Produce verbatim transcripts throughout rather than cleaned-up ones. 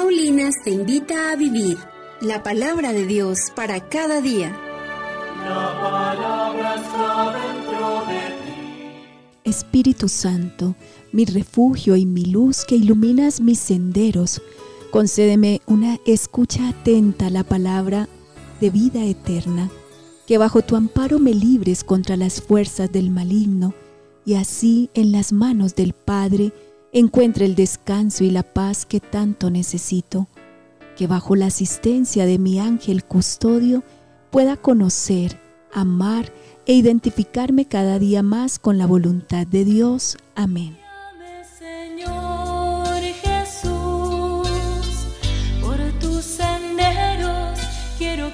Paulinas te invita a vivir la palabra de Dios para cada día. La palabra está dentro de ti. Espíritu Santo, mi refugio y mi luz que iluminas mis senderos, concédeme una escucha atenta a la palabra de vida eterna, que bajo tu amparo me libres contra las fuerzas del maligno, y así en las manos del Padre encuentre el descanso y la paz que tanto necesito, que bajo la asistencia de mi ángel custodio pueda conocer, amar e identificarme cada día más con la voluntad de Dios. Amén. Señor Jesús, por tus senderos quiero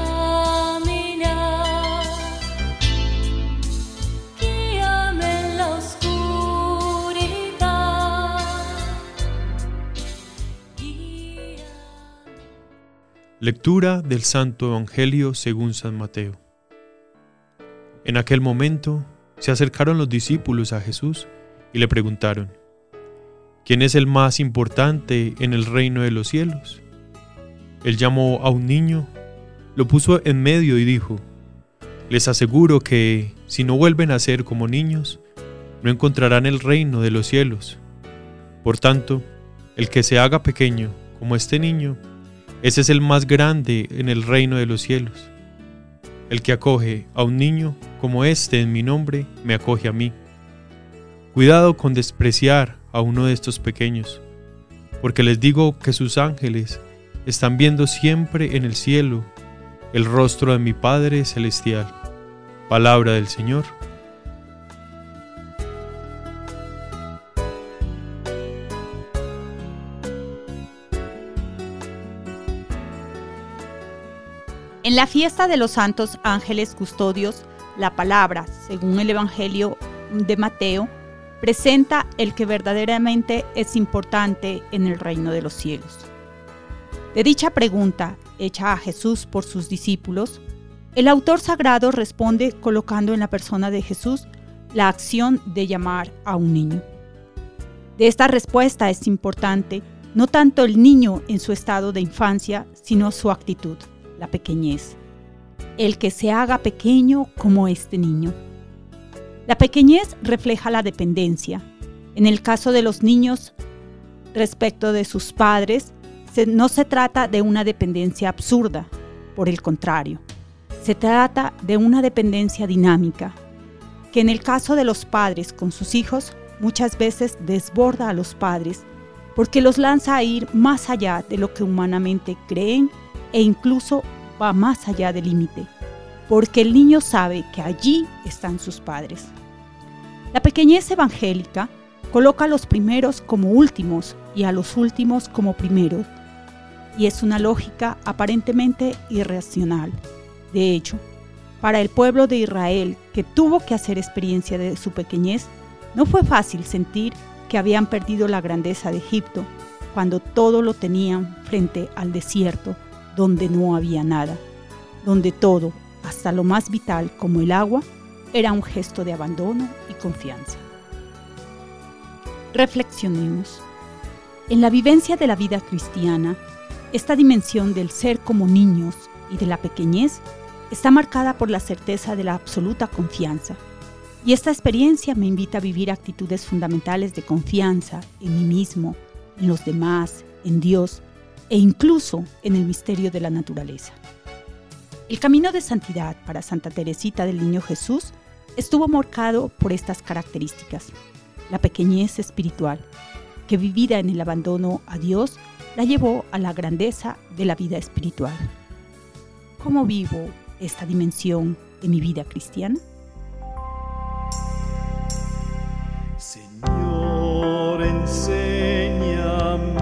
caminar. Guíame en la oscuridad. Guía. Lectura del Santo Evangelio según San Mateo. En aquel momento se acercaron los discípulos a Jesús y le preguntaron: ¿quién es el más importante en el reino de los cielos? Él llamó a un niño, lo puso en medio y dijo: les aseguro que, si no vuelven a ser como niños, no encontrarán el reino de los cielos. Por tanto, el que se haga pequeño como este niño, ese es el más grande en el reino de los cielos. El que acoge a un niño como este en mi nombre, me acoge a mí. Cuidado con despreciar a uno de estos pequeños, porque les digo que sus ángeles están viendo siempre en el cielo el rostro de mi Padre Celestial. Palabra del Señor. En la fiesta de los santos ángeles custodios, la palabra, según el Evangelio de Mateo, presenta el que verdaderamente es importante en el reino de los cielos. De dicha pregunta, hecha a Jesús por sus discípulos, el autor sagrado responde colocando en la persona de Jesús la acción de llamar a un niño. De esta respuesta es importante no tanto el niño en su estado de infancia, sino su actitud, la pequeñez. El que se haga pequeño como este niño. La pequeñez refleja la dependencia. En el caso de los niños, respecto de sus padres, se, no se trata de una dependencia absurda, por el contrario, se trata de una dependencia dinámica, que en el caso de los padres con sus hijos, muchas veces desborda a los padres, porque los lanza a ir más allá de lo que humanamente creen e incluso va más allá del límite, porque el niño sabe que allí están sus padres. La pequeñez evangélica coloca a los primeros como últimos y a los últimos como primeros, y es una lógica aparentemente irracional. De hecho, para el pueblo de Israel, que tuvo que hacer experiencia de su pequeñez, no fue fácil sentir que habían perdido la grandeza de Egipto, cuando todo lo tenían frente al desierto, donde no había nada, donde todo, hasta lo más vital como el agua, era un gesto de abandono y confianza. Reflexionemos. En la vivencia de la vida cristiana, esta dimensión del ser como niños y de la pequeñez está marcada por la certeza de la absoluta confianza. Y esta experiencia me invita a vivir actitudes fundamentales de confianza en mí mismo, en los demás, en Dios, e incluso en el misterio de la naturaleza. El camino de santidad para Santa Teresita del Niño Jesús estuvo marcado por estas características. La pequeñez espiritual, que vivida en el abandono a Dios, la llevó a la grandeza de la vida espiritual. ¿Cómo vivo esta dimensión de mi vida cristiana? Señor, enséñame.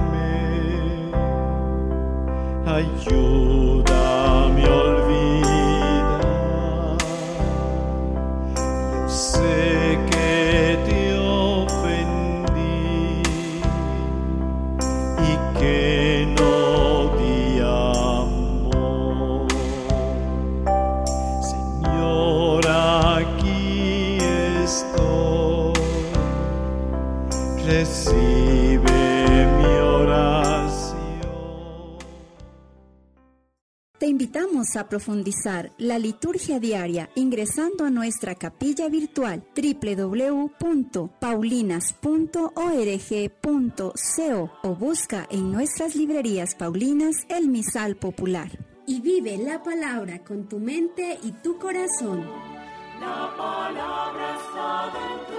Ayúdame a olvidar. Yo sé que te ofendí y que no di amor. Señor, aquí estoy. Recibe mi oración. invitamos a profundizar la liturgia diaria ingresando a nuestra capilla virtual doble u doble u doble u punto paulinas punto org punto co o busca en nuestras librerías paulinas el misal popular. Y vive la palabra con tu mente y tu corazón. La palabra está dentro